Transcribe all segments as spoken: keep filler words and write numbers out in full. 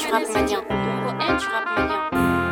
du rap malien. Numéro un du rap malien.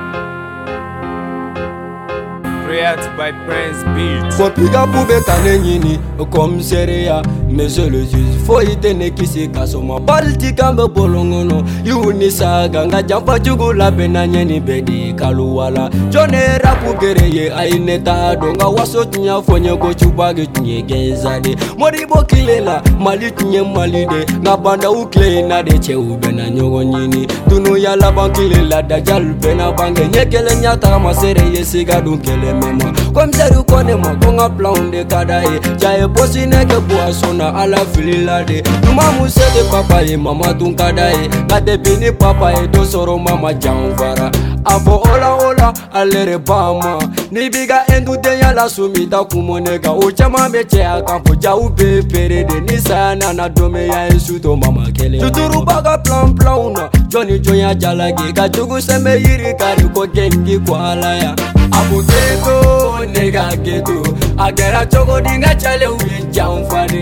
Created by Prince Beats. Popiga poube kane nyini comme seria monsieur le juge faut itene kisi kasoma balti kambe bolongono yuni saga nga jampa jugu la benanye ni bedi kaluwala jone rapu gereye aineta donga waso tinya fonye go chubage tinye genzade moribo kilela mali tinye malide nga banda ukle na de che ubena nyogo nyini tunu ya la bankilela dajal bena bange nyekele nyata masere yesiga dunkele mema comme seru kone mo konga plan de kadae jaye bosi nege boisona ala filila de tuma musede papa e mama dun kadae kade bini papa e do soro mama janvara avo ola ola alere bama ni biga endu de ya la sumita kumonega o chama meche akampo jau be perede ni sana na dome ya esuto mama kele tuturu baga plan plan na Johnny Joya jalage ga jugu seme yiri kari ko gengi kwala ya abu geto nega geto agera chogo dinga chale uye jamfane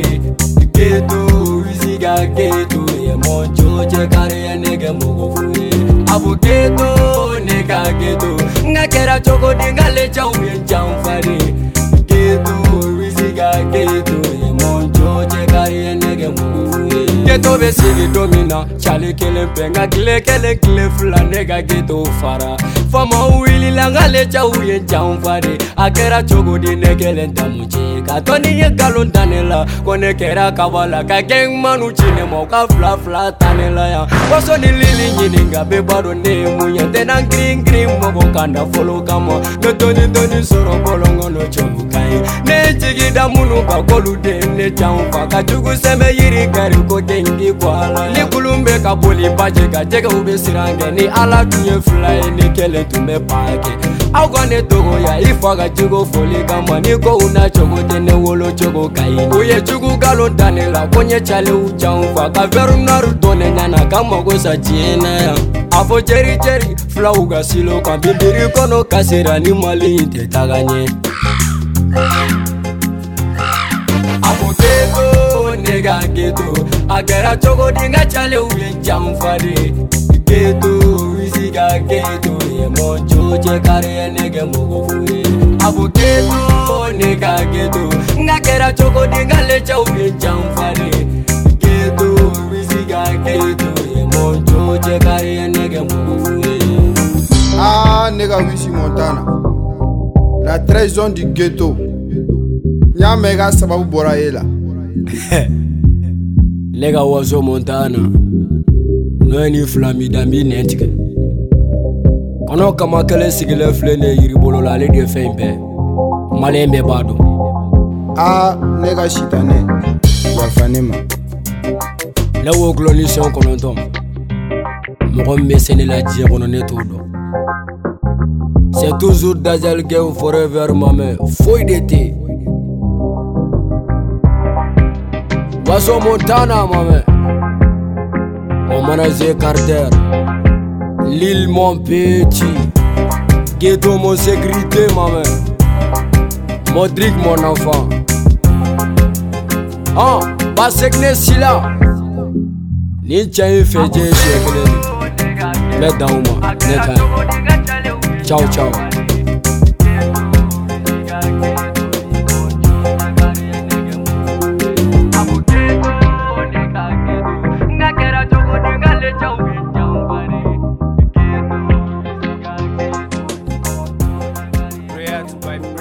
geto wiziga geto ye monjo je kare ya nega mugofuye abu geto nega geto ngakera chogo dinga lecha uye jamfane geto wiziga geto ye monjo je kare ya nega mugofuye geto be sigi domina chale kele penga kile kele kile fula nega geto fara fama wili langa lecha uye jamfare akera chogo di negele ndamuche katoni ye galon tanela kone kera kavala ka geng manu chine mo ka fla fla tanela ya waso ni lili nyini ngabe bado ne muye tena green green mo kanda follow kama metoni toni soro bolongo no chobu kai ne jigida munu ka golude ne jamfa ka jugu seme yiri kari ko gengi kwala ni kulumbe ka boli baje ka jega ube sirange ni ala tunye fly ni kele tume pake au kone togo ya ifaga jugo foli kama niko una chogo tene wolo chogo kai uye jugu galon tanela konye chale uchamfa ka veru naru done nyana kama gosa chiena ya afo jeri jeri flauga silo kwa bibiri kono kasira ni mali inte taganie afo geto nega geto agera chogo dinga chale uye jamfade geto wisiga geto ye monjo je kare ya nege mugofuye abu geto nega geto ngakera chogo dinga lecha uye jamfade geto wisiga geto ye monjo je kare ya nege mugofuye. Ah nega Wisi Montana la trahison du ghetto nyamega sababu bora yela nega Wazo Montana nani flami dambi netike kono kama kele sigile flene yiri bolo la le de fembe malembe bado ah nega shitane wafanima la wo glonison kono tom mo mesene la die kono netudo c'est toujours Dajal Game forever mame foi d'été Wazo Montana mame mon manager Carter Lille mon petit Ghetto mon sécurité maman Modric mon enfant Ah Basekne Sila Ni tchaye feje shekele Met dauma Neka Ciao ciao Created by